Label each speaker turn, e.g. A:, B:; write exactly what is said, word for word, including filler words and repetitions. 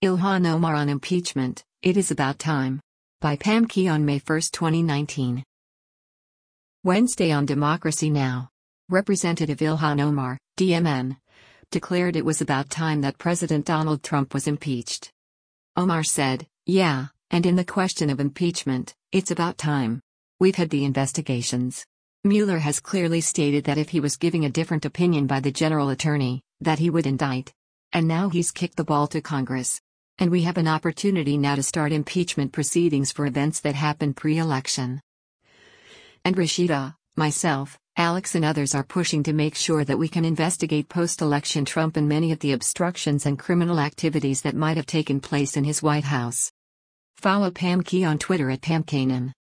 A: Ilhan Omar on impeachment, it is about time. By Pam Key on May first, twenty nineteen. Wednesday on Democracy Now! Representative Ilhan Omar, D M N, declared it was about time that President Donald Trump was impeached. Omar said, "Yeah, and in the question of impeachment, it's about time. We've had the investigations. Mueller has clearly stated that if he was giving a different opinion by the general attorney, that he would indict. And now he's kicked the ball to Congress. And we have an opportunity now to start impeachment proceedings for events that happened pre-election. And Rashida, myself, Alex and others are pushing to make sure that we can investigate post-election Trump and many of the obstructions and criminal activities that might have taken place in his White House." Follow Pam Key on Twitter at Pam Kanan.